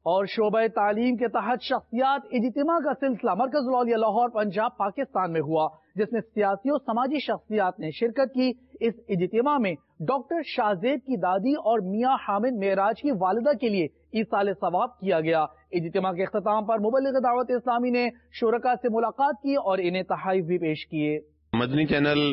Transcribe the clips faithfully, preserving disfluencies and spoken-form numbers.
اور شعبہ تعلیم کے تحت شخصیات اجتماع کا سلسلہ مرکز الاولیاء لاہور پنجاب پاکستان میں ہوا، جس میں سیاسی و سماجی شخصیات نے شرکت کی۔ اس اجتماع میں ڈاکٹر شاہزیب کی دادی اور میاں حامد معراج کی والدہ کے لیے ایصال ثواب کیا گیا۔ اجتماع کے اختتام پر مبلغ دعوت اسلامی نے شرکاء سے ملاقات کی اور انہیں تحائف بھی پیش کیے۔ مدنی چینل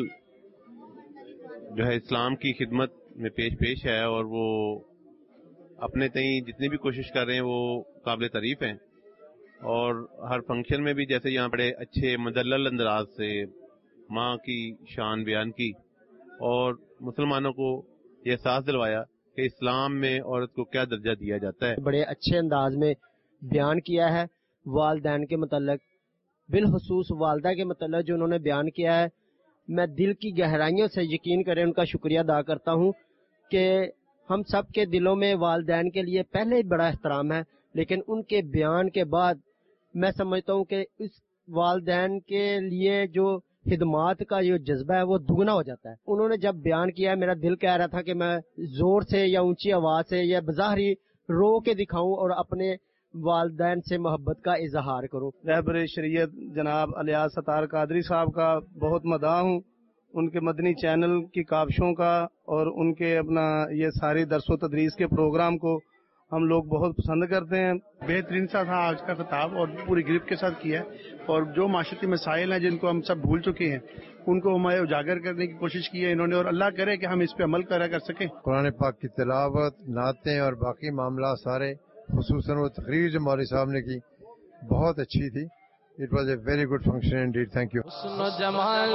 جو ہے اسلام کی خدمت میں پیش پیش ہے، اور وہ اپنے تئیں جتنی بھی کوشش کر رہے ہیں وہ قابل تعریف ہیں، اور ہر فنکشن میں بھی جیسے یہاں بڑے اچھے مدلل انداز سے ماں کی شان بیان کی اور مسلمانوں کو یہ احساس دلوایا کہ اسلام میں عورت کو کیا درجہ دیا جاتا ہے۔ بڑے اچھے انداز میں بیان کیا ہے والدین کے متعلق، بالخصوص والدہ کے متعلق جو انہوں نے بیان کیا ہے، میں دل کی گہرائیوں سے یقین کریں ان کا شکریہ ادا کرتا ہوں کہ ہم سب کے دلوں میں والدین کے لیے پہلے ہی بڑا احترام ہے، لیکن ان کے بیان کے بعد میں سمجھتا ہوں کہ اس والدین کے لیے جو خدمات کا جو جذبہ ہے وہ دگنا ہو جاتا ہے۔ انہوں نے جب بیان کیا، میرا دل کہہ رہا تھا کہ میں زور سے یا اونچی آواز سے یا بظاہری رو کے دکھاؤں اور اپنے والدین سے محبت کا اظہار کروں۔ رہبر شریعت جناب الیاس ستار قادری صاحب کا بہت مداح ہوں، ان کے مدنی چینل کی کاوشوں کا اور ان کے اپنا یہ ساری درس و تدریس کے پروگرام کو ہم لوگ بہت پسند کرتے ہیں۔ بہترین سا تھا آج کا خطاب اور پوری گروپ کے ساتھ کیا ہے، اور جو معاشرتی مسائل ہیں جن کو ہم سب بھول چکے ہیں ان کو ہمیں اجاگر کرنے کی کوشش کی ہے انہوں نے، اور اللہ کرے کہ ہم اس پہ عمل کرا کر سکیں۔ قرآن پاک کی تلاوت، نعتیں اور باقی معاملات سارے، خصوصاً وہ تقریر جو مولوی صاحب نے کی بہت اچھی تھی۔ It was a very good function indeed. Thank you. حسن و جمال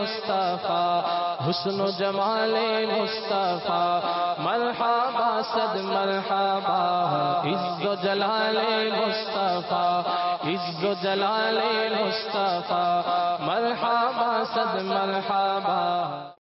مصطفیٰ، حسن و جمال مصطفیٰ، مرحبا صد مرحبا، عز و جلال مصطفیٰ، عز و جلال مصطفیٰ، مرحبا صد مرحبا۔